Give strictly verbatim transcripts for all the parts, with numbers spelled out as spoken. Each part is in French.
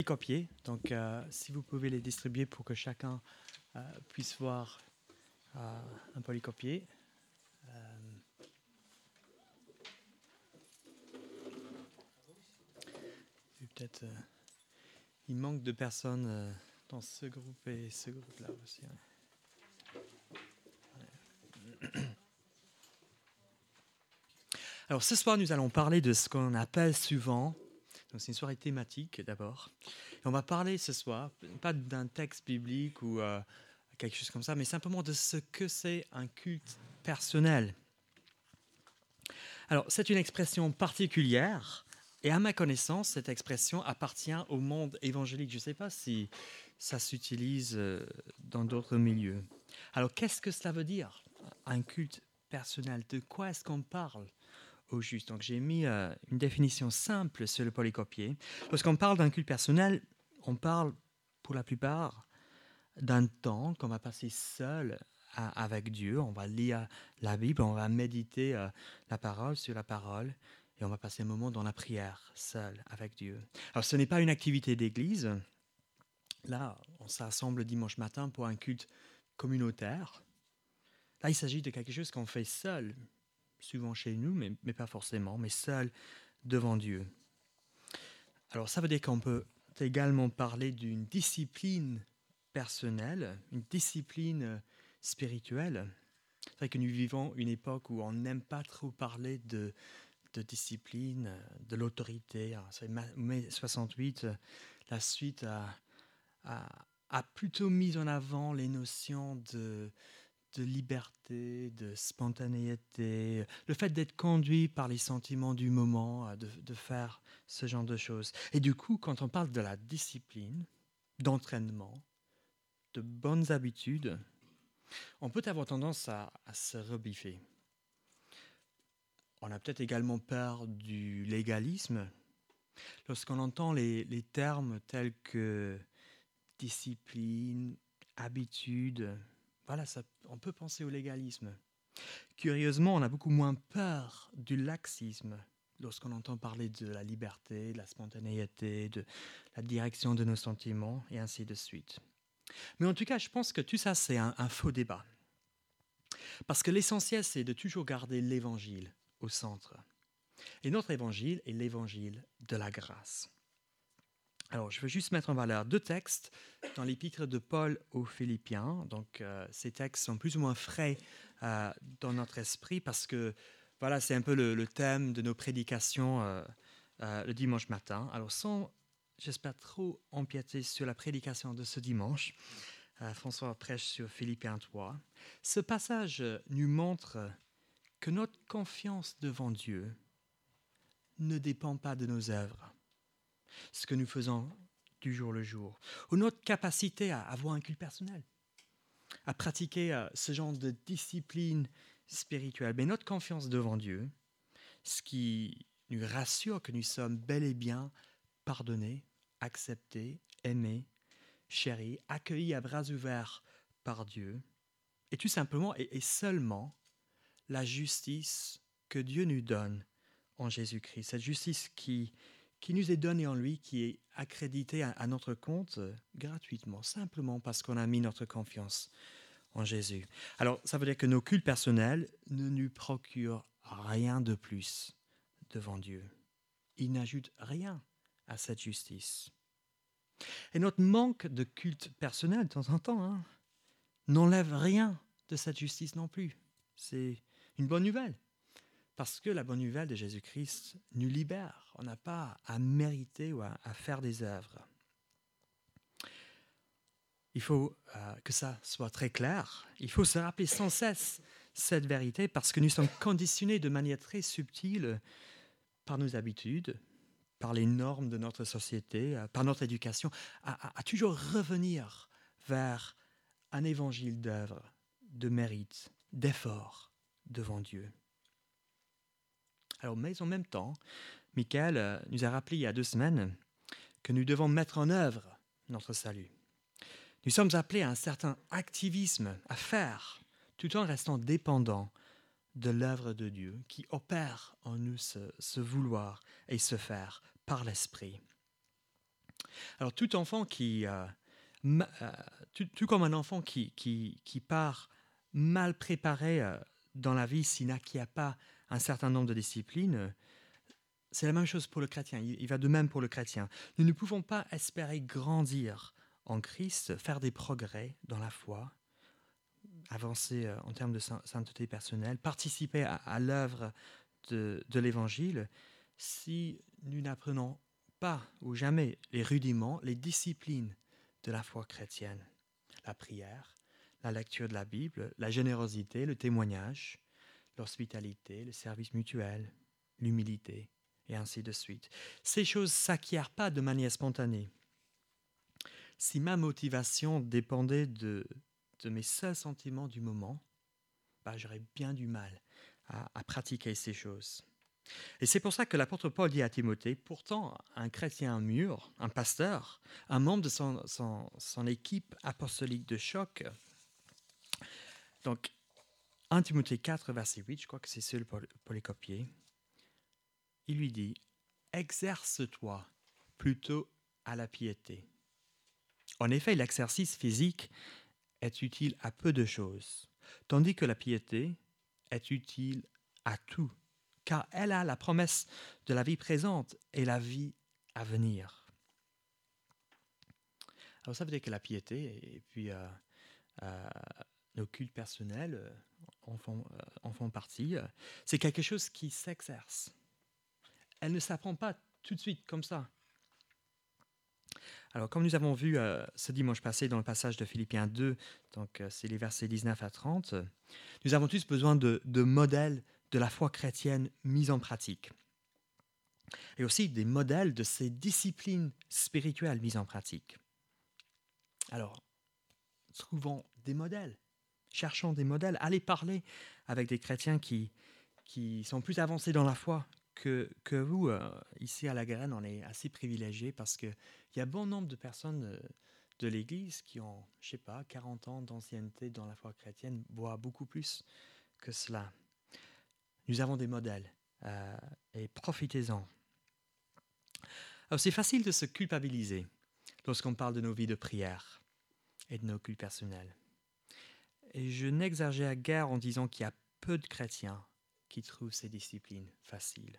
Copier, donc euh, si vous pouvez les distribuer pour que chacun euh, puisse voir euh, un polycopier. Euh, peut-être, euh, il manque de personnes euh, dans ce groupe et ce groupe-là aussi. Ouais. Ouais. Alors ce soir, nous allons parler de ce qu'on appelle souvent, donc c'est une soirée thématique d'abord, et on va parler ce soir, pas d'un texte biblique ou euh, quelque chose comme ça, mais simplement de ce que c'est un culte personnel. Alors, c'est une expression particulière, et à ma connaissance, cette expression appartient au monde évangélique. Je ne sais pas si ça s'utilise dans d'autres milieux. Alors, qu'est-ce que cela veut dire, un culte personnel? De quoi est-ce qu'on parle au juste? Donc, j'ai mis euh, une définition simple sur le polycopier. Lorsqu'on parle d'un culte personnel, on parle, pour la plupart, d'un temps qu'on va passer seul avec Dieu. On va lire la Bible, on va méditer euh, la parole sur la parole et on va passer un moment dans la prière, seul avec Dieu. Alors ce n'est pas une activité d'église. Là, on s'assemble dimanche matin pour un culte communautaire. Là, il s'agit de quelque chose qu'on fait seul, souvent chez nous, mais, mais pas forcément, mais seul devant Dieu. Alors ça veut dire qu'on peut également parler d'une discipline personnelle, une discipline spirituelle. C'est vrai que nous vivons une époque où on n'aime pas trop parler de, de discipline, de l'autorité. C'est mai soixante-huit, la suite a, a, a plutôt mis en avant les notions de, de liberté, de spontanéité, le fait d'être conduit par les sentiments du moment, de, de faire ce genre de choses. Et du coup, quand on parle de la discipline, d'entraînement, de bonnes habitudes, on peut avoir tendance à, à se rebiffer. On a peut-être également peur du légalisme. Lorsqu'on entend les, les termes tels que discipline, habitude, voilà, ça, on peut penser au légalisme. Curieusement, on a beaucoup moins peur du laxisme lorsqu'on entend parler de la liberté, de la spontanéité, de la direction de nos sentiments, et ainsi de suite. Mais en tout cas, je pense que tout ça, c'est un, un faux débat. Parce que l'essentiel, c'est de toujours garder l'évangile au centre. Et notre évangile est l'évangile de la grâce. Alors, je veux juste mettre en valeur deux textes dans l'épître de Paul aux Philippiens. Donc, euh, ces textes sont plus ou moins frais euh, dans notre esprit parce que, voilà, c'est un peu le, le thème de nos prédications euh, euh, le dimanche matin. Alors, sans, j'espère, trop empiéter sur la prédication de ce dimanche, euh, François prêche sur Philippiens trois. Ce passage nous montre que notre confiance devant Dieu ne dépend pas de nos œuvres, ce que nous faisons du jour le jour, ou notre capacité à avoir un culte personnel, à pratiquer euh, ce genre de discipline spirituelle. Mais notre confiance devant Dieu, ce qui nous rassure que nous sommes bel et bien pardonnés, acceptés, aimés, chéris, accueillis à bras ouverts par Dieu, et tout simplement et, et seulement la justice que Dieu nous donne en Jésus-Christ, cette justice qui, qui nous est donnée en lui, qui est accréditée à, à notre compte euh, gratuitement, simplement parce qu'on a mis notre confiance en Jésus. Alors, ça veut dire que nos cultes personnels ne nous procurent rien de plus devant Dieu. Ils n'ajoutent rien à cette justice. Et notre manque de culte personnel, de temps en temps, hein, n'enlève rien de cette justice non plus. C'est une bonne nouvelle. Parce que la bonne nouvelle de Jésus-Christ nous libère. On n'a pas à mériter ou à, à faire des œuvres. Il faut euh, que ça soit très clair. Il faut se rappeler sans cesse cette vérité parce que nous sommes conditionnés de manière très subtile par nos habitudes, par les normes de notre société, euh, par notre éducation, à, à, à toujours revenir vers un évangile d'œuvre, de mérite, d'effort devant Dieu. Alors, mais en même temps, Michael euh, nous a rappelé il y a deux semaines que nous devons mettre en œuvre notre salut. Nous sommes appelés à un certain activisme à faire, tout en restant dépendants de l'œuvre de Dieu qui opère en nous ce, ce vouloir et ce faire par l'Esprit. Alors tout enfant qui, euh, ma- euh, tout, tout comme un enfant qui, qui, qui part mal préparé euh, dans la vie s'il n'acquiert pas un certain nombre de disciplines, euh, c'est la même chose pour le chrétien. Il, il va de même pour le chrétien. Nous ne pouvons pas espérer grandir en Christ, faire des progrès dans la foi, avancer euh, en termes de sain- sainteté personnelle, participer à, à l'œuvre de, de l'Évangile, si nous n'apprenons pas ou jamais les rudiments, les disciplines de la foi chrétienne. La prière, la lecture de la Bible, la générosité, le témoignage, l'hospitalité, le service mutuel, l'humilité, et ainsi de suite. Ces choses ne s'acquièrent pas de manière spontanée. Si ma motivation dépendait de, de mes seuls sentiments du moment, bah, j'aurais bien du mal à, à pratiquer ces choses. Et c'est pour ça que l'apôtre Paul dit à Timothée, pourtant un chrétien mûr, un pasteur, un membre de son, son, son équipe apostolique de choc. Donc, un Timothée quatre, verset huit, je crois que c'est seul pour, pour les copier. Il lui dit, exerce-toi plutôt à la piété. En effet, l'exercice physique est utile à peu de choses, tandis que la piété est utile à tout, car elle a la promesse de la vie présente et la vie à venir. Alors ça veut dire que la piété et puis euh, euh, nos cultes personnels euh, en, font, euh, en font partie. Euh, c'est quelque chose qui s'exerce. Elle ne s'apprend pas tout de suite comme ça. Alors, comme nous avons vu euh, ce dimanche passé dans le passage de Philippiens deux, donc euh, c'est les versets dix-neuf à trente, nous avons tous besoin de, de modèles de la foi chrétienne mis en pratique. Et aussi des modèles de ces disciplines spirituelles mises en pratique. Alors, trouvons des modèles, cherchons des modèles, allez parler avec des chrétiens qui, qui sont plus avancés dans la foi que, que vous. Euh, ici à La Graine, on est assez privilégiés parce qu'il y a bon nombre de personnes euh, de l'Église qui ont, je ne sais pas, quarante ans d'ancienneté dans la foi chrétienne, voire beaucoup plus que cela. Nous avons des modèles euh, et profitez-en. Alors c'est facile de se culpabiliser lorsqu'on parle de nos vies de prière et de nos cultes personnels. Et je n'exagère guère en disant qu'il y a peu de chrétiens qui trouvent ces disciplines faciles.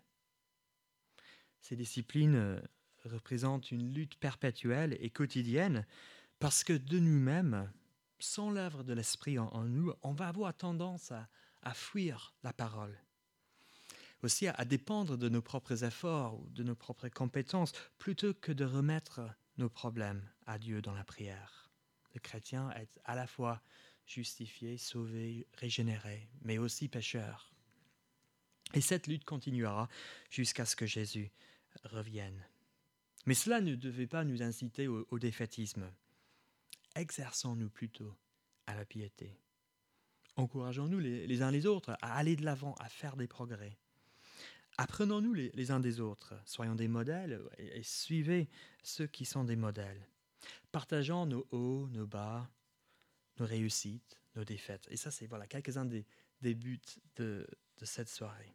Ces disciplines euh, représentent une lutte perpétuelle et quotidienne parce que de nous-mêmes, sans l'œuvre de l'Esprit en, en nous, on va avoir tendance à, à fuir la parole. Aussi à, à dépendre de nos propres efforts ou de nos propres compétences plutôt que de remettre nos problèmes à Dieu dans la prière. Le chrétien est à la fois justifié, sauvé, régénéré, mais aussi pécheur. Et cette lutte continuera jusqu'à ce que Jésus revienne. Mais cela ne devait pas nous inciter au, au défaitisme. Exerçons-nous plutôt à la piété. Encourageons-nous les, les uns les autres à aller de l'avant, à faire des progrès. Apprenons-nous les, les uns des autres, soyons des modèles et, et suivez ceux qui sont des modèles. Partageons nos hauts, nos bas, nos réussites, nos défaites. Et ça, c'est voilà, quelques-uns des, des buts de, de cette soirée.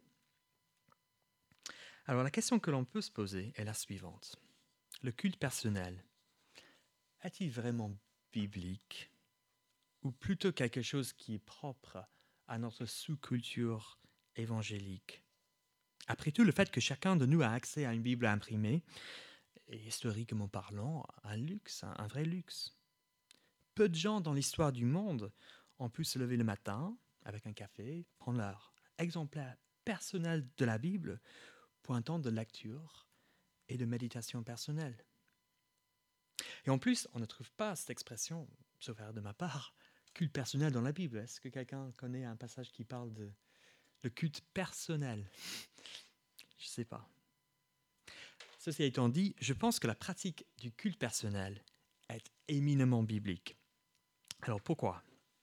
Alors la question que l'on peut se poser est la suivante. Le culte personnel est-il vraiment biblique ou plutôt quelque chose qui est propre à notre sous-culture évangélique? Après tout, le fait que chacun de nous a accès à une Bible imprimée est historiquement parlant un luxe, un vrai luxe. Peu de gens dans l'histoire du monde ont pu se lever le matin avec un café, prendre leur exemplaire personnel de la Bible pour un temps de lecture et de méditation personnelle. Et en plus, on ne trouve pas cette expression, sauf erreur de ma part, culte personnel dans la Bible. Est-ce que quelqu'un connaît un passage qui parle de le culte personnel? Je ne sais pas. Ceci étant dit, je pense que la pratique du culte personnel est éminemment biblique. Alors pourquoi?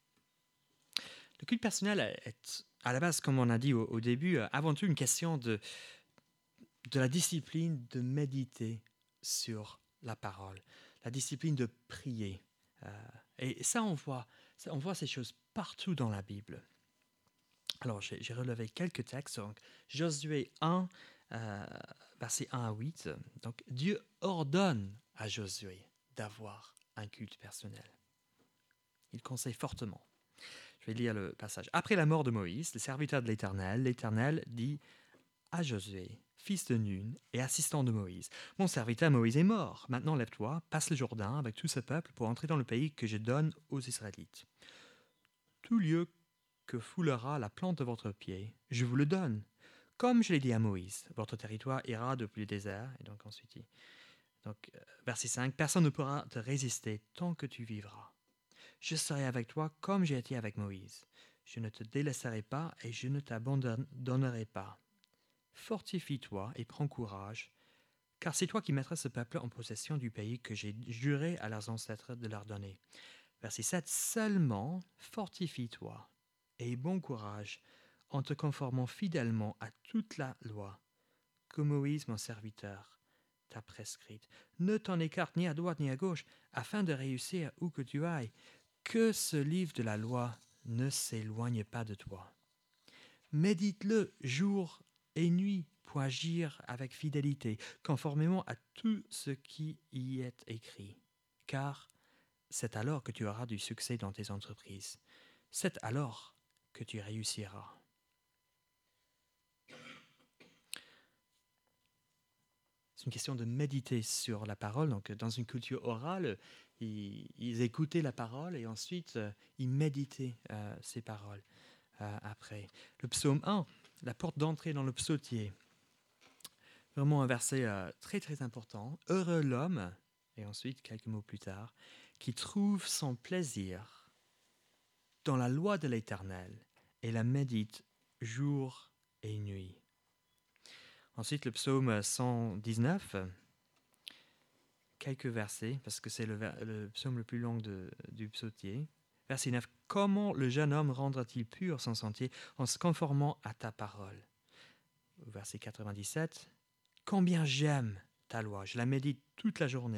Le culte personnel est, à la base, comme on a dit au, au début, avant tout une question de, de la discipline de méditer sur la parole, la discipline de prier. Euh, et ça, on voit, ça, on voit ces choses partout dans la Bible. Alors, j'ai, j'ai relevé quelques textes. Donc, Josué un, euh, versets un à huit. Donc, Dieu ordonne à Josué d'avoir un culte personnel. Il conseille fortement. Je vais lire le passage. Après la mort de Moïse, le serviteur de l'Éternel, l'Éternel dit à Josué, fils de Nun et assistant de Moïse, « Mon serviteur Moïse est mort. Maintenant lève-toi, passe le Jourdain avec tout ce peuple pour entrer dans le pays que je donne aux Israélites. Tout lieu que foulera la plante de votre pied, je vous le donne. Comme je l'ai dit à Moïse, votre territoire ira depuis le désert. » Et donc ensuite, donc, verset cinq, « Personne ne pourra te résister tant que tu vivras. Je serai avec toi comme j'ai été avec Moïse. Je ne te délaisserai pas et je ne t'abandonnerai pas. Fortifie-toi et prends courage, car c'est toi qui mettras ce peuple en possession du pays que j'ai juré à leurs ancêtres de leur donner. » Verset sept, « Seulement fortifie-toi et aie bon courage en te conformant fidèlement à toute la loi que Moïse, mon serviteur, t'a prescrite. Ne t'en écarte ni à droite ni à gauche, afin de réussir où que tu ailles. Que ce livre de la loi ne s'éloigne pas de toi. Médite-le jour et nuit pour agir avec fidélité, conformément à tout ce qui y est écrit. Car c'est alors que tu auras du succès dans tes entreprises. C'est alors que tu réussiras. » C'est une question de méditer sur la parole. Donc, dans une culture orale, ils, ils écoutaient la parole et ensuite, euh, ils méditaient euh, ces paroles euh, après. Le psaume un, la porte d'entrée dans le psautier. Vraiment un verset euh, très très important. « Heureux l'homme », et ensuite, quelques mots plus tard, « qui trouve son plaisir dans la loi de l'Éternel et la médite jour et nuit. » Ensuite, le psaume cent dix-neuf, quelques versets, parce que c'est le, le psaume le plus long de, du psautier. Verset neuf, « Comment le jeune homme rendra-t-il pur son sentier en se conformant à ta parole ?» Verset quatre-vingt-dix-sept, « Combien j'aime ta loi, je la médite toute la journée. »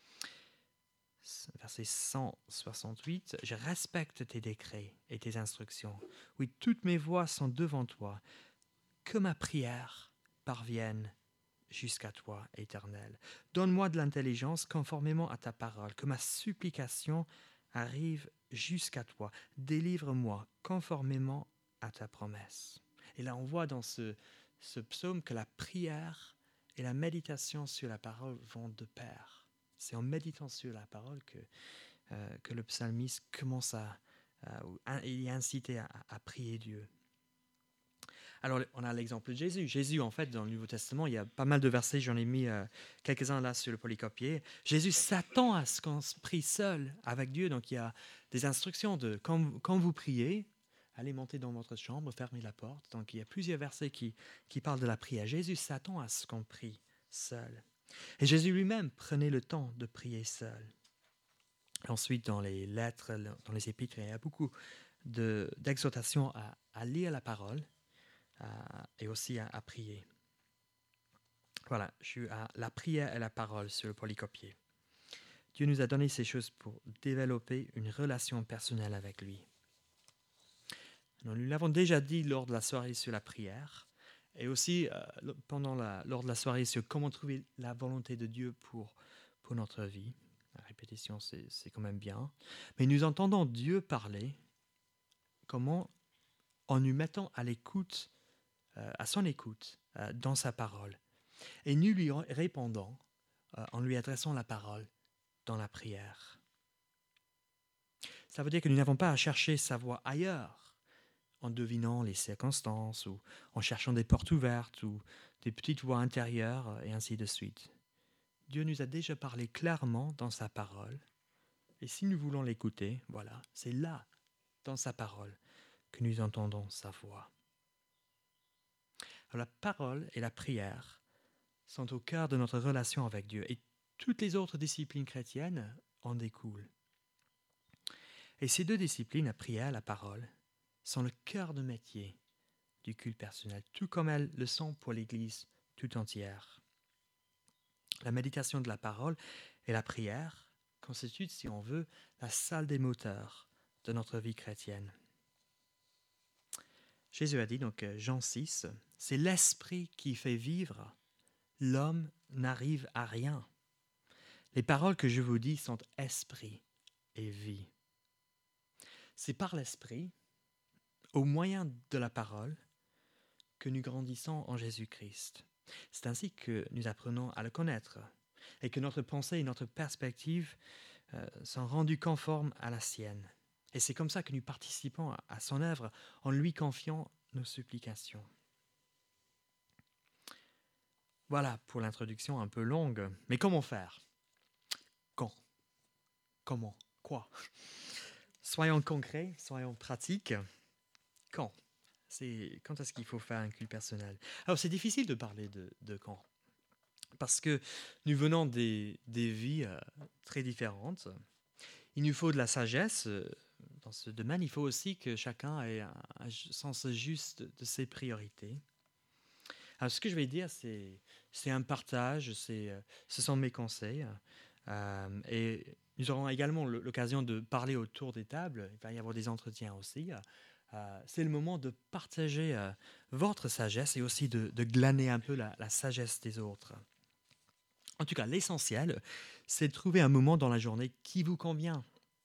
Verset cent soixante-huit, « Je respecte tes décrets et tes instructions. Oui, toutes mes voies sont devant toi. Que ma prière parvienne jusqu'à toi, Éternel. Donne-moi de l'intelligence conformément à ta parole, que ma supplication arrive jusqu'à toi. Délivre-moi conformément à ta promesse. » Et là, on voit dans ce, ce psaume que la prière et la méditation sur la parole vont de pair. C'est en méditant sur la parole que, euh, que le psalmiste commence à, à, il est incité à, à prier Dieu. Alors, on a l'exemple de Jésus. Jésus, en fait, dans le Nouveau Testament, il y a pas mal de versets, j'en ai mis euh, quelques-uns là sur le polycopier. Jésus s'attend à ce qu'on prie seul avec Dieu. Donc, il y a des instructions de quand, quand vous priez, allez monter dans votre chambre, fermez la porte. Donc, il y a plusieurs versets qui, qui parlent de la prière. Jésus s'attend à ce qu'on prie seul. Et Jésus lui-même prenait le temps de prier seul. Ensuite, dans les lettres, dans les épîtres, il y a beaucoup de, d'exhortations à, à lire la parole, Euh, et aussi à, à prier. Voilà, je suis à la prière et la parole sur le polycopier. Dieu nous a donné ces choses pour développer une relation personnelle avec lui. Alors, nous l'avons déjà dit lors de la soirée sur la prière, et aussi euh, pendant la, lors de la soirée sur comment trouver la volonté de Dieu pour, pour notre vie. La répétition, c'est, c'est quand même bien. Mais nous entendons Dieu parler, comment en nous mettant à l'écoute à son écoute euh, dans sa parole, et nous lui répondons euh, en lui adressant la parole dans la prière. Ça veut dire que nous n'avons pas à chercher sa voix ailleurs, en devinant les circonstances, ou en cherchant des portes ouvertes, ou des petites voix intérieures, et ainsi de suite. Dieu nous a déjà parlé clairement dans sa parole, et si nous voulons l'écouter, voilà, c'est là, dans sa parole, que nous entendons sa voix. Alors, la parole et la prière sont au cœur de notre relation avec Dieu, et toutes les autres disciplines chrétiennes en découlent. Et ces deux disciplines, la prière et la parole, sont le cœur de métier du culte personnel, tout comme elles le sont pour l'Église tout entière. La méditation de la parole et la prière constituent, si on veut, la salle des moteurs de notre vie chrétienne. Jésus a dit, donc Jean six, « C'est l'Esprit qui fait vivre, l'homme n'arrive à rien. Les paroles que je vous dis sont esprit et vie. C'est par l'esprit, au moyen de la parole, que nous grandissons en Jésus-Christ. C'est ainsi que nous apprenons à le connaître et que notre pensée et notre perspective euh, sont rendues conformes à la sienne. Et c'est comme ça que nous participons à, à son œuvre en lui confiant nos supplications. Voilà pour l'introduction un peu longue. Mais comment faire? Quand? Comment? Quoi? Soyons concrets, soyons pratiques. Quand? C'est, quand est-ce qu'il faut faire un culte personnel? Alors, c'est difficile de parler de, de quand. Parce que nous venons des, des vies euh, très différentes. Il nous faut de la sagesse. Euh, dans ce domaine, il faut aussi que chacun ait un, un sens juste de ses priorités. Alors, ce que je vais dire, c'est, c'est un partage, c'est, euh, ce sont mes conseils. Euh, et nous aurons également l'occasion de parler autour des tables. Il va y avoir des entretiens aussi. Euh, c'est le moment de partager euh, votre sagesse et aussi de, de glaner un peu la, la sagesse des autres. En tout cas, l'essentiel, c'est de trouver un moment dans la journée qui vous convient,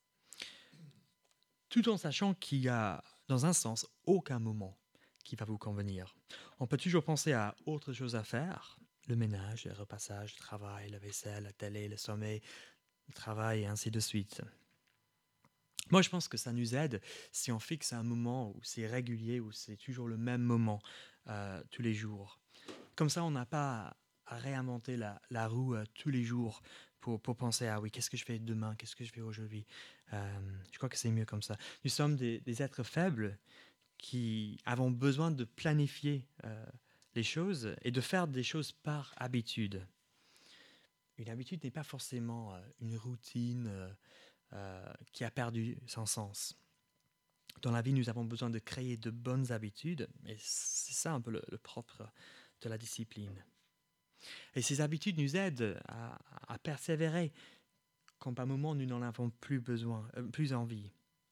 tout en sachant qu'il y a, dans un sens, aucun moment qui va vous convenir. On peut toujours penser à autre chose à faire, le ménage, le repassage, le travail, la vaisselle, la télé, le sommeil, le travail et ainsi de suite. Moi, je pense que ça nous aide si on fixe un moment où c'est régulier, où c'est toujours le même moment euh, tous les jours. Comme ça, on n'a pas à réinventer la, la roue euh, tous les jours pour, pour penser à oui, qu'est-ce que je fais demain, qu'est-ce que je fais aujourd'hui. Euh, je crois que c'est mieux comme ça. Nous sommes des, des êtres faibles qui avons besoin de planifier euh, les choses et de faire des choses par habitude. Une habitude n'est pas forcément euh, une routine euh, euh, qui a perdu son sens. Dans la vie, nous avons besoin de créer de bonnes habitudes, et c'est ça un peu le, le propre de la discipline. Et ces habitudes nous aident à, à persévérer quand par moment nous n'en avons plus besoin, euh, plus envie.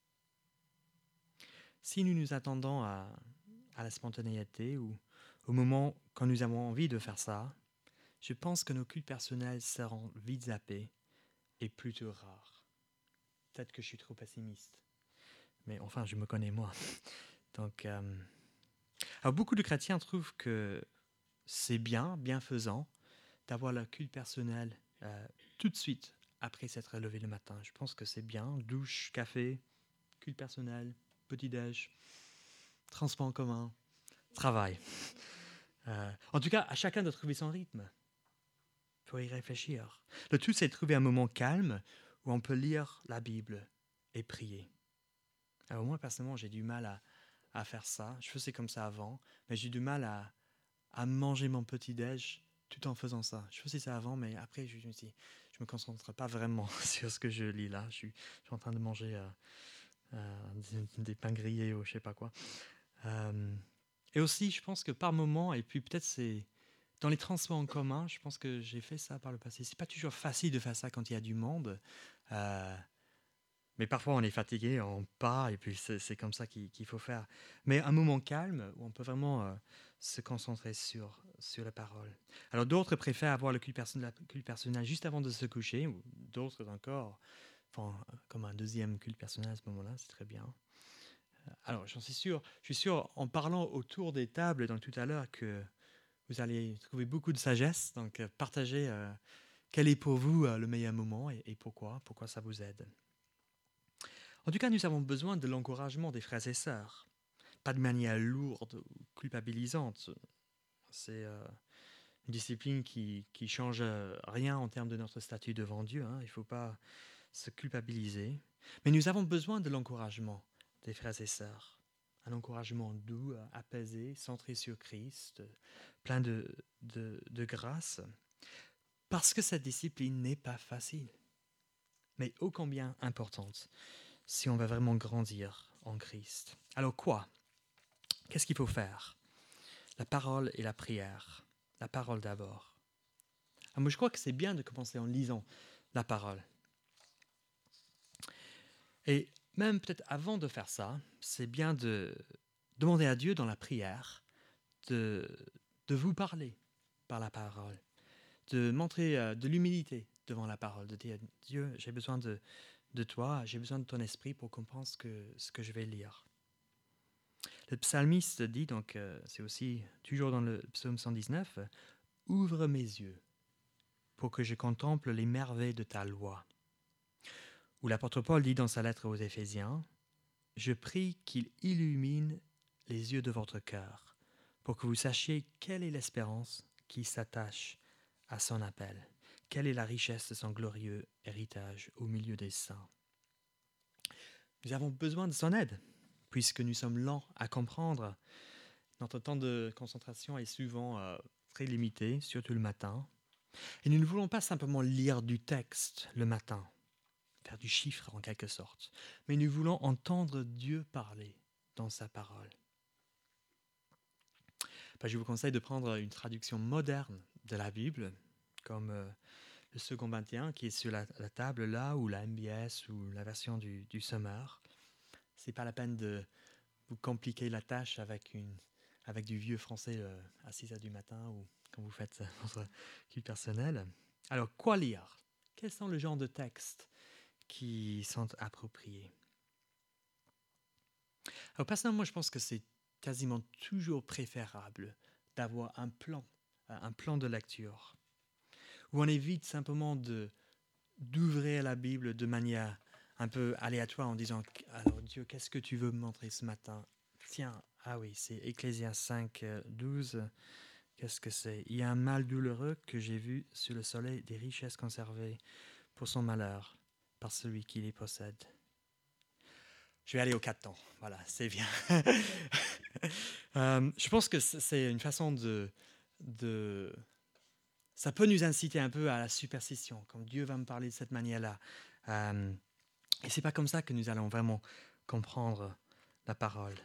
Si nous nous attendons à, à la spontanéité ou au moment quand nous avons envie de faire ça, je pense que nos cultes personnels seront vite zappés et plutôt rares. Peut-être que je suis trop pessimiste, mais enfin, je me connais moi. Donc, euh... alors beaucoup de chrétiens trouvent que c'est bien, bienfaisant, d'avoir le culte personnel euh, tout de suite après s'être levé le matin. Je pense que c'est bien. Douche, café, culte personnel, petit-déj, transport en commun, travail. Euh, en tout cas, à chacun de trouver son rythme. Il faut y réfléchir. Le tout, c'est de trouver un moment calme où on peut lire la Bible et prier. Alors moi, personnellement, j'ai du mal à, à faire ça. Je faisais comme ça avant, mais j'ai du mal à, à manger mon petit-déj tout en faisant ça. Je faisais ça avant, mais après, je me dis, je me concentre pas vraiment sur ce que je lis là. Je suis, je suis en train de manger euh, euh, des, des pains grillés ou je sais pas quoi. Euh, et aussi, je pense que par moment, et puis peut-être c'est dans les transports en commun, je pense que j'ai fait ça par le passé. C'est pas toujours facile de faire ça quand il y a du monde. Euh, mais parfois, on est fatigué, on part, et puis c'est, c'est comme ça qu'il, qu'il faut faire. Mais un moment calme, où on peut vraiment euh, se concentrer sur, sur la parole. Alors, d'autres préfèrent avoir le culte personnel, culte personnel juste avant de se coucher, ou d'autres encore font comme un deuxième culte personnel à ce moment-là, c'est très bien. Alors, j'en suis sûr, je suis sûr, en parlant autour des tables, donc tout à l'heure, que vous allez trouver beaucoup de sagesse, donc euh, partagez euh, quel est pour vous euh, le meilleur moment et, et pourquoi, pourquoi ça vous aide. En tout cas, nous avons besoin de l'encouragement des frères et sœurs, pas de manière lourde ou culpabilisante. C'est euh, une discipline qui qui change euh, rien en termes de notre statut devant Dieu. Hein. Il ne faut pas se culpabiliser. Mais nous avons besoin de l'encouragement des frères et sœurs. Un encouragement doux, apaisé, centré sur Christ, plein de, de, de grâce. Parce que cette discipline n'est pas facile, mais ô combien importante si on veut vraiment grandir en Christ. Alors quoi? Qu'est-ce qu'il faut faire? La parole et la prière. La parole d'abord. Alors moi, je crois que c'est bien de commencer en lisant la parole. Et même peut-être avant de faire ça, c'est bien de demander à Dieu dans la prière de, de vous parler par la parole, de montrer euh, de l'humilité devant la parole, de dire Dieu, j'ai besoin de, de toi, j'ai besoin de ton esprit pour comprendre ce que, ce que je vais lire. Le psalmiste dit, donc euh, c'est aussi toujours dans le psaume cent dix-neuf, ouvre mes yeux pour que je contemple les merveilles de ta loi. Ou l'apôtre Paul dit dans sa lettre aux Éphésiens, je prie qu'il illumine les yeux de votre cœur pour que vous sachiez quelle est l'espérance qui s'attache à son appel, quelle est la richesse de son glorieux héritage au milieu des saints. Nous avons besoin de son aide, puisque nous sommes lents à comprendre. Notre temps de concentration est souvent euh, très limité, surtout le matin. Et nous ne voulons pas simplement lire du texte le matin, faire du chiffre en quelque sorte, mais nous voulons entendre Dieu parler dans sa parole. Ben, je vous conseille de prendre une traduction moderne de la Bible, comme euh, le second vingt et un qui est sur la, la table là, ou la M B S, ou la version du, du Summer. Ce n'est pas la peine de vous compliquer la tâche avec, une, avec du vieux français euh, à six heures du matin, ou quand vous faites votre culte personnelle. Alors, quoi lire? Quels sont les genres de textes qui sont appropriés? Alors, personnellement, moi, je pense que c'est quasiment toujours préférable d'avoir un plan, un plan de lecture, où on évite simplement de, d'ouvrir la Bible de manière un peu aléatoire en disant « Alors Dieu, qu'est-ce que tu veux me montrer ce matin ?» Tiens, ah oui, c'est Ecclésias cinq, douze. Qu'est-ce que c'est? Il y a un mal douloureux que j'ai vu sur le soleil, des richesses conservées pour son malheur, par celui qui les possède. Je vais aller au quatre temps. Voilà, c'est bien. euh, je pense que c'est une façon de, de... Ça peut nous inciter un peu à la superstition, comme Dieu va me parler de cette manière-là. Euh, et c'est pas comme ça que nous allons vraiment comprendre la parole.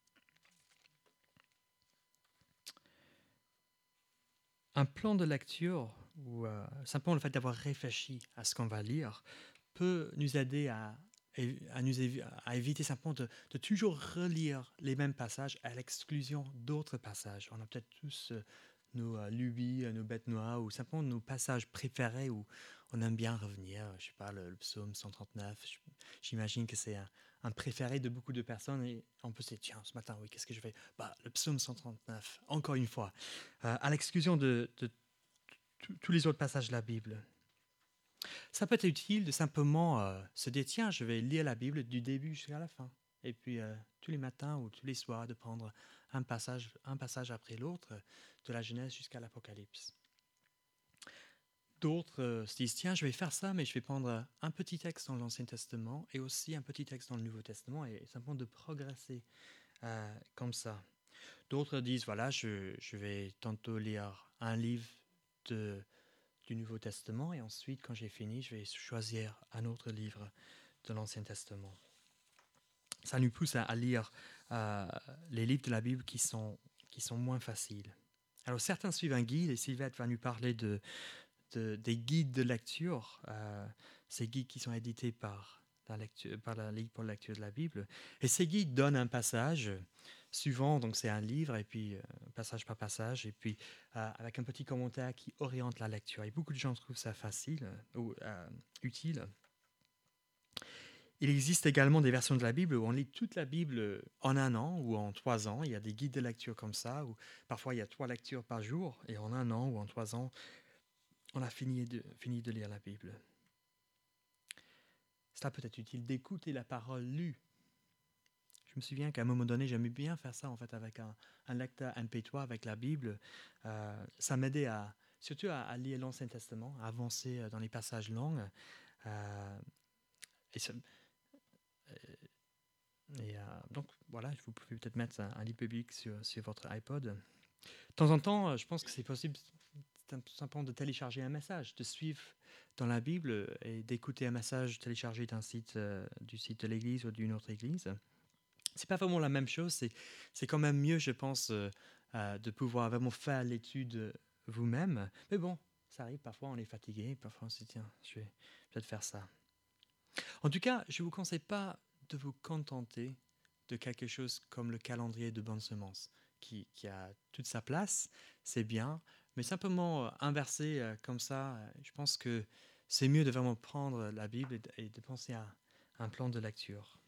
Un plan de lecture, ou euh, simplement le fait d'avoir réfléchi à ce qu'on va lire, peut nous aider à, à, nous évi- à éviter simplement de, de toujours relire les mêmes passages à l'exclusion d'autres passages. On a peut-être tous euh, nos euh, lubies, nos bêtes noires, ou simplement nos passages préférés où on aime bien revenir. Je ne sais pas, le, le psaume cent trente-neuf, j'imagine que c'est un, un préféré de beaucoup de personnes et on peut se dire, tiens, ce matin, oui, qu'est-ce que je fais? Bah, le psaume cent trente-neuf, encore une fois, euh, à l'exclusion de, de tous les autres passages de la Bible. Ça peut être utile de simplement euh, se dire, tiens, je vais lire la Bible du début jusqu'à la fin. Et puis, euh, tous les matins ou tous les soirs, de prendre un passage, un passage après l'autre, de la Genèse jusqu'à l'Apocalypse. D'autres euh, se disent, tiens, je vais faire ça, mais je vais prendre un petit texte dans l'Ancien Testament et aussi un petit texte dans le Nouveau Testament et simplement de progresser euh, comme ça. D'autres disent, voilà, je, je vais tantôt lire un livre de, du Nouveau Testament et ensuite, quand j'ai fini, je vais choisir un autre livre de l'Ancien Testament. Ça nous pousse à, à lire euh, les livres de la Bible qui sont, qui sont moins faciles. Alors, certains suivent un guide et Sylvette va nous parler de, de, des guides de lecture, euh, ces guides qui sont édités par la, lecture, par la Ligue pour la lecture de la Bible. Et ces guides donnent un passage suivant, donc c'est un livre, et puis euh, passage par passage, et puis euh, avec un petit commentaire qui oriente la lecture. Et beaucoup de gens trouvent ça facile ou euh, utile. Il existe également des versions de la Bible où on lit toute la Bible en un an ou en trois ans. Il y a des guides de lecture comme ça, où parfois il y a trois lectures par jour, et en un an ou en trois ans, on a fini de, fini de lire la Bible. Cela peut être utile d'écouter la parole lue. Je me souviens qu'à un moment donné, j'aimais bien faire ça en fait avec un, un lecteur M P trois avec la Bible. Euh, ça m'aidait à, surtout à, à lire l'Ancien Testament, à avancer dans les passages longs. Euh, et, ça, et euh, donc voilà, vous pouvez peut-être mettre un, un livre biblique sur, sur votre iPod. De temps en temps, je pense que c'est possible tout simplement de télécharger un message, de suivre dans la Bible et d'écouter un message téléchargé d'un site, euh, du site de l'église ou d'une autre église. C'est pas vraiment la même chose, c'est, c'est quand même mieux, je pense, euh, euh, de pouvoir vraiment faire l'étude vous-même. Mais bon, ça arrive, parfois on est fatigué, parfois on se dit, tiens, je vais peut-être faire ça. En tout cas, je ne vous conseille pas de vous contenter de quelque chose comme le calendrier de bonnes semences, qui, qui a toute sa place, c'est bien, mais simplement euh, inverser euh, comme ça, euh, je pense que c'est mieux de vraiment prendre la Bible et de, et de penser à un plan de lecture.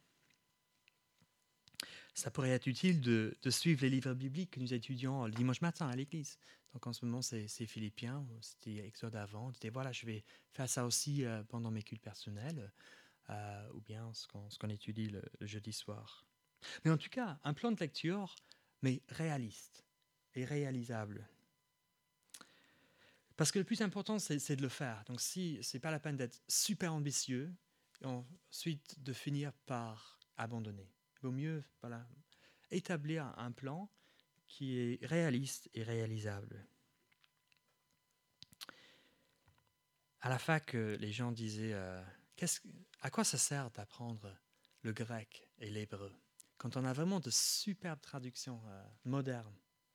Ça pourrait être utile de, de suivre les livres bibliques que nous étudions le dimanche matin à l'église. Donc en ce moment, c'est, c'est Philippiens, c'était Exode avant. C'était voilà, je vais faire ça aussi euh, pendant mes cultes personnels, euh, ou bien ce qu'on, ce qu'on étudie le, le jeudi soir. Mais en tout cas, un plan de lecture, mais réaliste et réalisable. Parce que le plus important, c'est, c'est de le faire. Donc si ce n'est pas la peine d'être super ambitieux, et ensuite de finir par abandonner. Il vaut mieux voilà, établir un plan qui est réaliste et réalisable. À la fac, les gens disaient euh, qu'est-ce, à quoi ça sert d'apprendre le grec et l'hébreu quand on a vraiment de superbes traductions euh, modernes.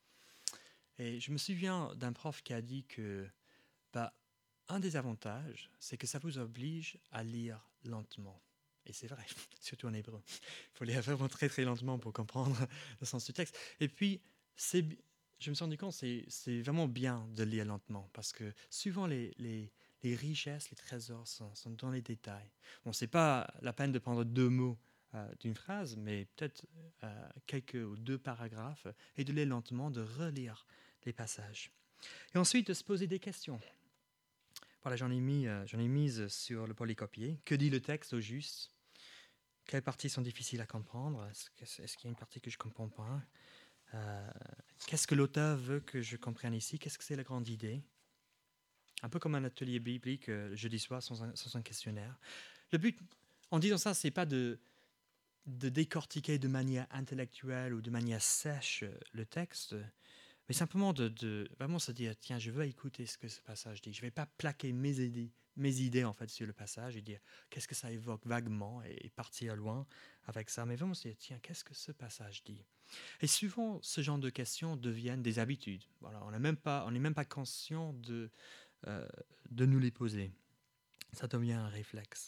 Et je me souviens d'un prof qui a dit que bah, un des avantages, c'est que ça vous oblige à lire lentement. Et c'est vrai, surtout en hébreu. Il faut lire vraiment très très lentement pour comprendre le sens du texte. Et puis, c'est, je me suis rendu compte que c'est, c'est vraiment bien de lire lentement parce que souvent les, les, les richesses, les trésors sont, sont dans les détails. Bon, ce n'est pas la peine de prendre deux mots euh, d'une phrase, mais peut-être euh, quelques ou deux paragraphes et de lire lentement, de relire les passages. Et ensuite, de se poser des questions. Voilà, j'en ai mis, euh, j'en ai mise sur le polycopier. Que dit le texte au juste ? Quelles parties sont difficiles à comprendre ? Est-ce, que, est-ce qu'il y a une partie que je ne comprends pas ? euh, Qu'est-ce que l'auteur veut que je comprenne ici ? Qu'est-ce que c'est la grande idée ? Un peu comme un atelier biblique euh, le jeudi soir sans un, sans un questionnaire. Le but, en disant ça, c'est pas de, de décortiquer de manière intellectuelle ou de manière sèche le texte, mais simplement de, de vraiment se dire, tiens, je veux écouter ce que ce passage dit. Je ne vais pas plaquer mes idées, mes idées en fait sur le passage et dire qu'est-ce que ça évoque vaguement et, et partir loin avec ça. Mais vraiment se dire, tiens, qu'est-ce que ce passage dit ? Et souvent, ce genre de questions deviennent des habitudes. Voilà, on n'est même pas, on n'est même pas conscient de, euh, de nous les poser. Ça devient un réflexe.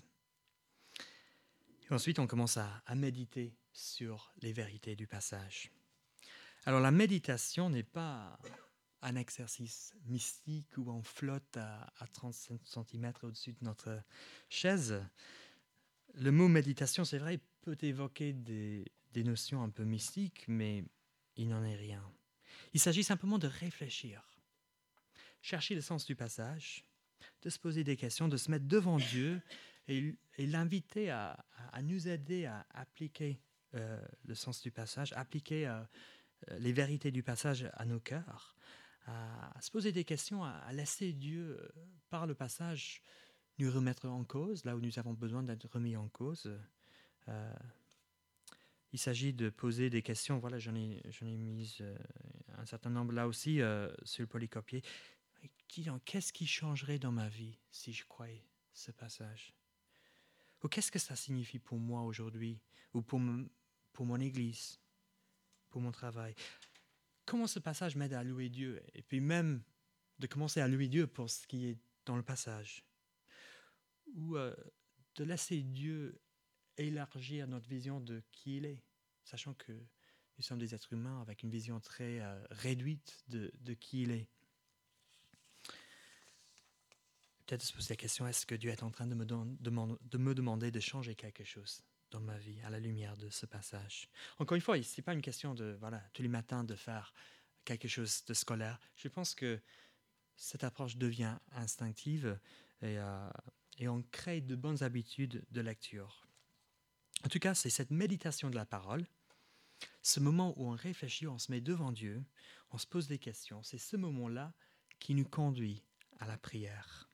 Et ensuite, on commence à, à méditer sur les vérités du passage. Alors la méditation n'est pas un exercice mystique où on flotte à, à trente centimètres au-dessus de notre chaise. Le mot méditation, c'est vrai, peut évoquer des, des notions un peu mystiques, mais il n'en est rien. Il s'agit simplement de réfléchir, chercher le sens du passage, de se poser des questions, de se mettre devant Dieu et, et l'inviter à, à nous aider à appliquer euh, le sens du passage, appliquer euh, les vérités du passage à nos cœurs, à, à se poser des questions, à, à laisser Dieu, euh, par le passage, nous remettre en cause, là où nous avons besoin d'être remis en cause. Euh, il s'agit de poser des questions, voilà, j'en ai, j'en ai mis euh, un certain nombre là aussi euh, sur le polycopier. Disons, qu'est-ce qui changerait dans ma vie si je croyais ce passage ? Ou qu'est-ce que ça signifie pour moi aujourd'hui, ou pour, m- pour mon église, pour mon travail ? Comment ce passage m'aide à louer Dieu ? Et puis même de commencer à louer Dieu pour ce qui est dans le passage. Ou euh, de laisser Dieu élargir notre vision de qui il est, sachant que nous sommes des êtres humains avec une vision très euh, réduite de, de qui il est. Peut-être se poser la question, est-ce que Dieu est en train de me, don- de me demander de changer quelque chose dans ma vie à la lumière de ce passage ? Encore une fois, ce n'est pas une question de, voilà, tous les matins de faire quelque chose de scolaire. Je pense que cette approche devient instinctive et, euh, et on crée de bonnes habitudes de lecture. En tout cas, c'est cette méditation de la parole, ce moment où on réfléchit, on se met devant Dieu, on se pose des questions. C'est ce moment-là qui nous conduit à la prière.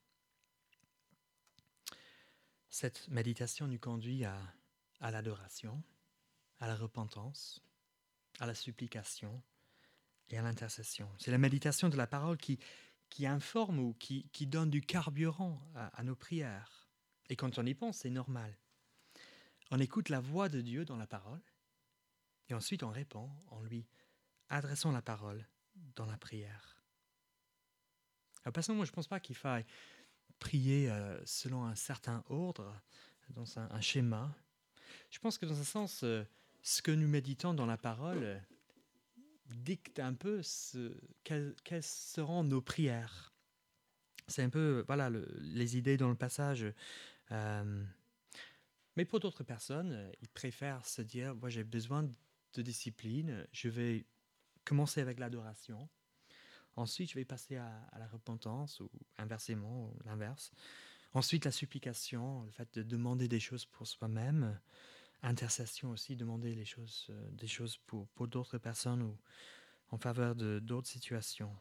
Cette méditation nous conduit à, à l'adoration, à la repentance, à la supplication et à l'intercession. C'est la méditation de la parole qui, qui informe ou qui, qui donne du carburant à, à nos prières. Et quand on y pense, c'est normal. On écoute la voix de Dieu dans la parole et ensuite on répond en lui adressant la parole dans la prière. Alors personnellement, je ne pense pas qu'il faille prier euh, selon un certain ordre, dans un, un schéma. Je pense que dans un sens, euh, ce que nous méditons dans la parole euh, dicte un peu ce, quelles, quelles seront nos prières. C'est un peu, voilà, le- les idées dans le passage. Euh, mais pour d'autres personnes, euh, ils préfèrent se dire, moi j'ai besoin de discipline, je vais commencer avec l'adoration, ensuite je vais passer à, à la repentance, ou inversement, ou l'inverse. Ensuite la supplication, le fait de demander des choses pour soi-même, intercession aussi, demander les choses, euh, des choses pour, pour d'autres personnes ou en faveur de d'autres situations.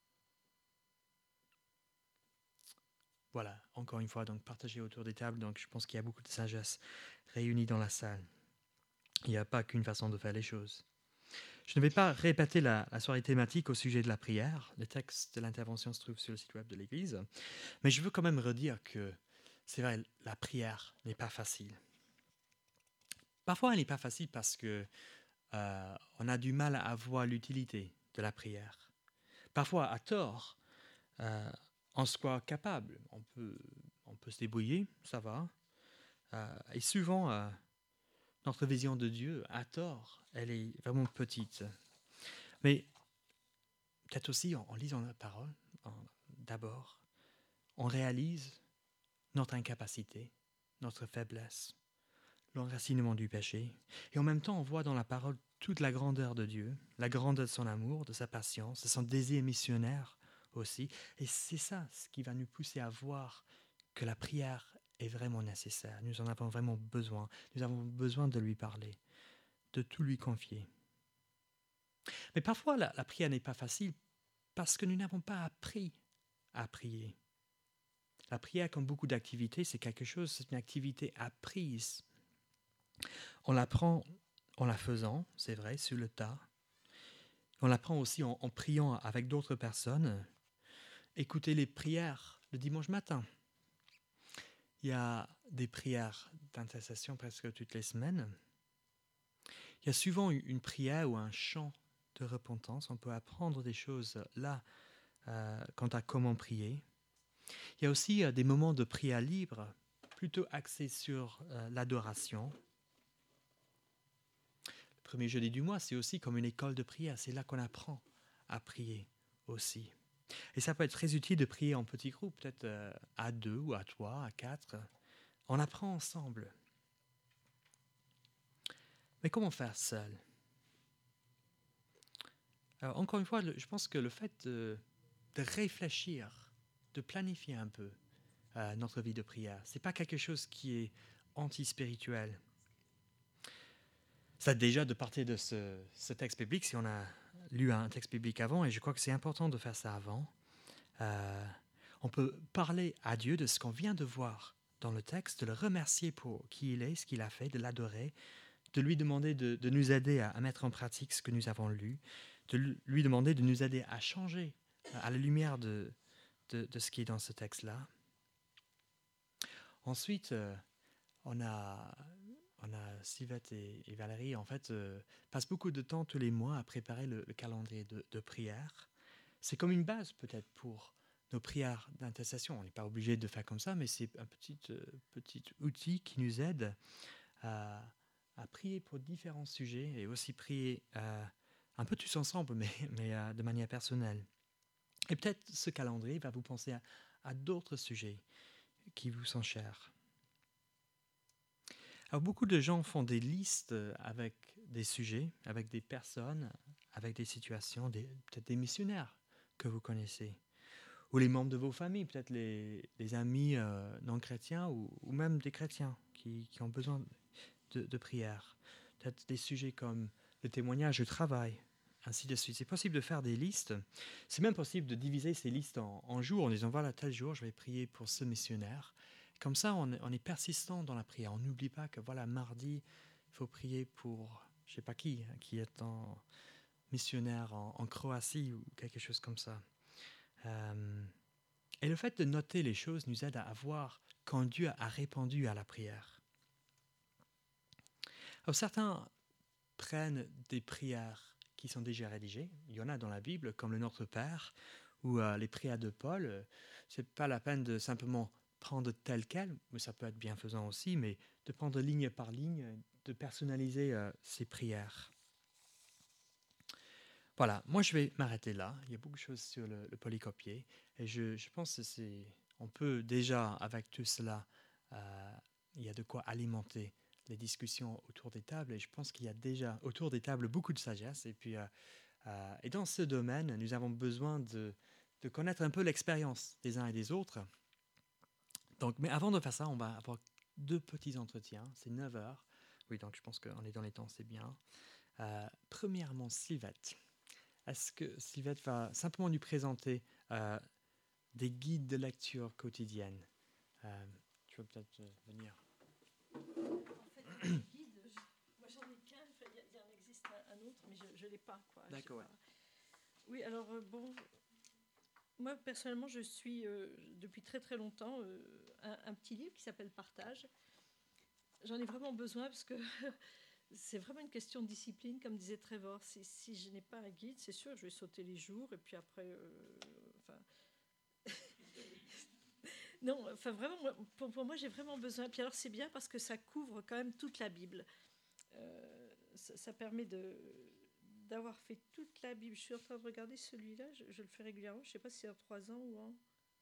Voilà, encore une fois, donc partager autour des tables, donc je pense qu'il y a beaucoup de sagesse réunie dans la salle. Il n'y a pas qu'une façon de faire les choses. Je ne vais pas répéter la, la soirée thématique au sujet de la prière. Le texte de l'intervention se trouve sur le site web de l'Église. Mais je veux quand même redire que c'est vrai, la prière n'est pas facile. Parfois, elle n'est pas facile parce que euh, on a du mal à voir l'utilité de la prière. Parfois, à tort, euh, on se croit capable. On peut, on peut se débrouiller, ça va. Euh, et souvent, euh, notre vision de Dieu, à tort, elle est vraiment petite. Mais peut-être aussi, en, en lisant la parole, en- d'abord, on réalise notre incapacité, notre faiblesse, l'enracinement du péché. Et en même temps, on voit dans la parole toute la grandeur de Dieu, la grandeur de son amour, de sa patience, de son désir missionnaire aussi. Et c'est ça ce qui va nous pousser à voir que la prière est vraiment nécessaire. Nous en avons vraiment besoin. Nous avons besoin de lui parler, de tout lui confier. Mais parfois, la, la prière n'est pas facile parce que nous n'avons pas appris à prier. La prière, comme beaucoup d'activités, c'est quelque chose, c'est une activité apprise. On l'apprend en la faisant, c'est vrai, sur le tas. On l'apprend aussi en, en priant avec d'autres personnes. Écoutez les prières le dimanche matin. Il y a des prières d'intercession presque toutes les semaines. Il y a souvent une prière ou un chant de repentance. On peut apprendre des choses là euh, quant à comment prier. Il y a aussi euh, des moments de prière libre, plutôt axés sur euh, l'adoration. Le premier jeudi du mois, c'est aussi comme une école de prière. C'est là qu'on apprend à prier aussi. Et ça peut être très utile de prier en petits groupes, peut-être euh, à deux ou à trois, à quatre. On apprend ensemble. Mais comment faire seul? Alors, encore une fois, le, je pense que le fait de, de réfléchir, de planifier un peu euh, notre vie de prière, c'est pas quelque chose qui est anti-spirituel. Ça déjà de partir de ce, ce texte biblique, si on a lu un texte biblique avant, et je crois que c'est important de faire ça avant. Euh, on peut parler à Dieu de ce qu'on vient de voir dans le texte, de le remercier pour qui il est, ce qu'il a fait, de l'adorer, de lui demander de, de nous aider à, à mettre en pratique ce que nous avons lu, de lui demander de nous aider à changer à la lumière de, de, de ce qui est dans ce texte-là. Ensuite, euh, on a, on a Sylvette et, et Valérie, en fait, euh, passent beaucoup de temps tous les mois à préparer le, le calendrier de, de prière. C'est comme une base peut-être pour nos prières d'intercession. On n'est pas obligé de faire comme ça, mais c'est un petit, euh, petit outil qui nous aide à, à prier pour différents sujets et aussi prier euh, un peu tous ensemble, mais, mais euh, de manière personnelle. Et peut-être ce calendrier va vous penser à, à d'autres sujets qui vous sont chers. Alors beaucoup de gens font des listes avec des sujets, avec des personnes, avec des situations, des, peut-être des missionnaires que vous connaissez, ou les membres de vos familles, peut-être les, les amis euh, non chrétiens ou, ou même des chrétiens qui, qui ont besoin de, de prière. Peut-être des sujets comme le témoignage, le travail, ainsi de suite. C'est possible de faire des listes. C'est même possible de diviser ces listes en, en jours en disant voilà, tel jour, je vais prier pour ce missionnaire. Comme ça, on, on est persistant dans la prière. On n'oublie pas que voilà, mardi, il faut prier pour je ne sais pas qui, qui est en missionnaire en, en Croatie ou quelque chose comme ça. Euh, et le fait de noter les choses nous aide à voir quand Dieu a répondu à la prière. Alors certains prennent des prières qui sont déjà rédigées. Il y en a dans la Bible, comme le Notre Père ou euh, les prières de Paul. Euh, c'est pas la peine de simplement prendre tel quel, mais ça peut être bienfaisant aussi, mais de prendre ligne par ligne, de personnaliser euh, ces prières. Voilà, moi je vais m'arrêter là. Il y a beaucoup de choses sur le, le polycopier. Et je, je pense que c'est, on peut déjà, avec tout cela, euh, il y a de quoi alimenter les discussions autour des tables. Et je pense qu'il y a déjà autour des tables beaucoup de sagesse. Et, puis, euh, euh, et dans ce domaine, nous avons besoin de, de connaître un peu l'expérience des uns et des autres. Donc, mais avant de faire ça, on va avoir deux petits entretiens. C'est neuf heures. Oui, donc je pense qu'on est dans les temps, c'est bien. Euh, premièrement, Sylvette. Est-ce que Sylvette va simplement nous présenter euh, des guides de lecture quotidienne? euh, Tu veux peut-être euh, venir. En fait, les guides, je, moi j'en ai qu'un, il y, y en existe un, un autre, mais je ne l'ai pas. Quoi. D'accord, ouais. Pas. Oui, alors euh, bon, moi personnellement, je suis euh, depuis très très longtemps euh, un, un petit livre qui s'appelle Partage. J'en ai vraiment besoin parce que c'est vraiment une question de discipline, comme disait Trevor. Si, si je n'ai pas un guide, c'est sûr, je vais sauter les jours et puis après, euh, enfin. Non, enfin vraiment, pour, pour moi, j'ai vraiment besoin. Puis alors, c'est bien parce que ça couvre quand même toute la Bible. Euh, ça, ça permet de d'avoir fait toute la Bible. Je suis en train de regarder celui-là, je, je le fais régulièrement. Je ne sais pas si c'est en trois ans ou en,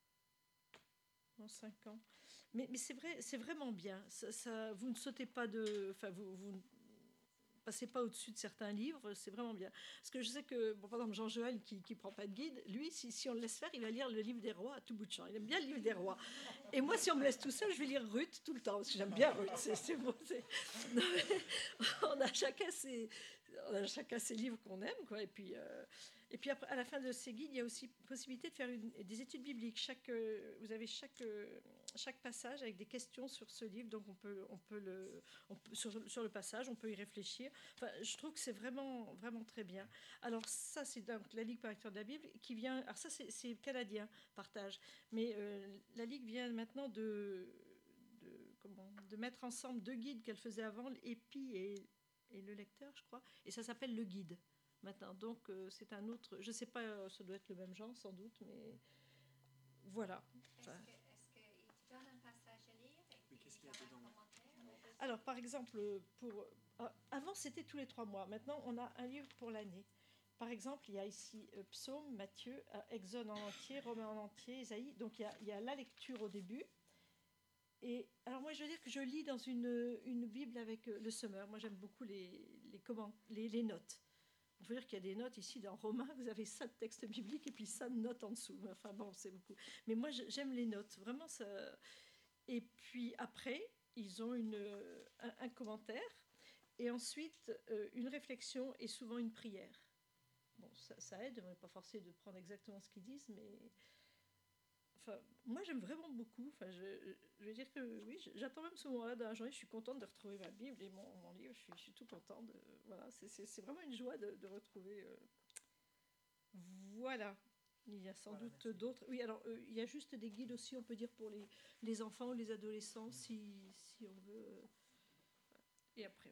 en cinq ans. Mais, mais c'est vrai, c'est vraiment bien. Ça, ça, vous ne sautez pas de, enfin vous, vous passez pas au-dessus de certains livres, c'est vraiment bien. Parce que je sais que, bon, par exemple, Jean-Joël, qui ne prend pas de guide, lui, si, si on le laisse faire, il va lire le livre des rois à tout bout de champ. Il aime bien le livre des rois. Et moi, si on me laisse tout seul, je vais lire Ruth tout le temps, parce que j'aime bien Ruth. C'est, c'est bon, c'est... Non, on a chacun ses, on a chacun ses livres qu'on aime, quoi. Et puis, euh, et puis après, à la fin de ces guides, il y a aussi possibilité de faire une, des études bibliques. Chaque, euh, vous avez chaque, euh, chaque passage avec des questions sur ce livre, donc on peut, on peut le, on peut, sur, sur le passage, on peut y réfléchir. Enfin, je trouve que c'est vraiment, vraiment très bien. Alors ça, c'est donc la Ligue par lecture de la Bible qui vient. Alors ça, c'est, c'est canadien, Partage. Mais euh, la Ligue vient maintenant de, de, comment, de mettre ensemble deux guides qu'elle faisait avant, l'Épi et, et le lecteur, je crois. Et ça s'appelle le guide maintenant. Donc euh, c'est un autre. Je ne sais pas, euh, ça doit être le même genre sans doute, mais voilà. Enfin, est-ce qu'il est te donne un passage à lire et puis qu'est-ce il qu'il y a donne un dedans? commentaire? Alors, par exemple, pour euh, avant c'était tous les trois mois. Maintenant, on a un livre pour l'année. Par exemple, il y a ici euh, Psaume, Matthieu, euh, Exode en entier, Romains en entier, Isaïe. Donc, il y, a, il y a la lecture au début. Et alors, moi, je veux dire que je lis dans une, une Bible avec euh, le Summer. Moi, j'aime beaucoup les, les, comment, les, les notes. Il faut dire qu'il y a des notes ici dans Romains, vous avez ça de texte biblique et puis ça de notes en dessous. Enfin bon, c'est beaucoup. Mais moi, j'aime les notes. Vraiment, ça. Et puis après, ils ont une, un, un commentaire et ensuite euh, une réflexion et souvent une prière. Bon, ça, ça aide, on n'est pas forcé de prendre exactement ce qu'ils disent, mais enfin, moi j'aime vraiment beaucoup. Enfin, je, je veux dire que oui, j'attends même ce moment-là dans la journée. Je suis contente de retrouver ma Bible et mon, mon livre. Je suis, je suis tout contente. De, voilà, c'est, c'est, c'est vraiment une joie de, de retrouver. Euh, voilà. Il y a sans voilà, doute merci. D'autres. Oui, alors euh, il y a juste des guides aussi, on peut dire, pour les, les enfants ou les adolescents, mmh. si, si on veut. Euh, et après.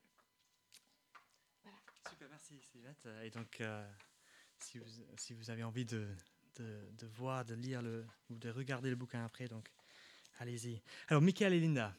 Voilà. Super, merci Sylvette. Et donc, euh, si, vous, si vous avez envie de, de, de voir, de lire le, ou de regarder le bouquin après, donc allez-y. Alors, Michael et Linda,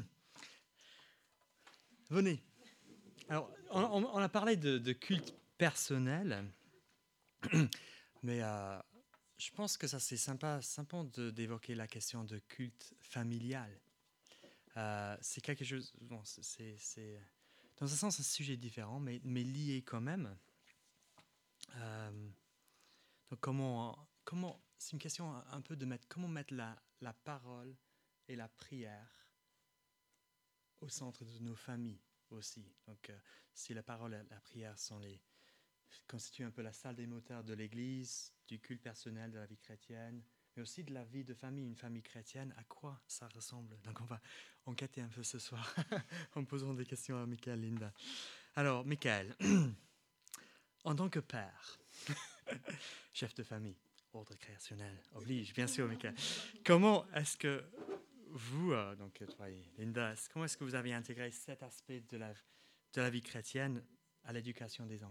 venez. Alors, on, on a parlé de, de culte personnel, mais euh, je pense que ça c'est sympa, sympa de, d'évoquer la question de culte familial. Euh, c'est quelque chose, bon, c'est, c'est dans un sens un sujet différent, mais, mais lié quand même. Euh, donc comment, comment, c'est une question un peu de mettre, comment mettre la, la parole et la prière au centre de nos familles aussi. Donc euh, si la parole et la prière sont les constituent un peu la salle des moteurs de l'Église, du culte personnel de la vie chrétienne, mais aussi de la vie de famille, une famille chrétienne, à quoi ça ressemble? Donc on va enquêter un peu ce soir en posant des questions à Michael et Linda. Alors, Michael, en tant que père, chef de famille, ordre créationnel, oblige, bien sûr, Michael, comment est-ce que vous, euh, donc toi et Linda, comment est-ce que vous avez intégré cet aspect de la, de la vie chrétienne à l'éducation des enfants?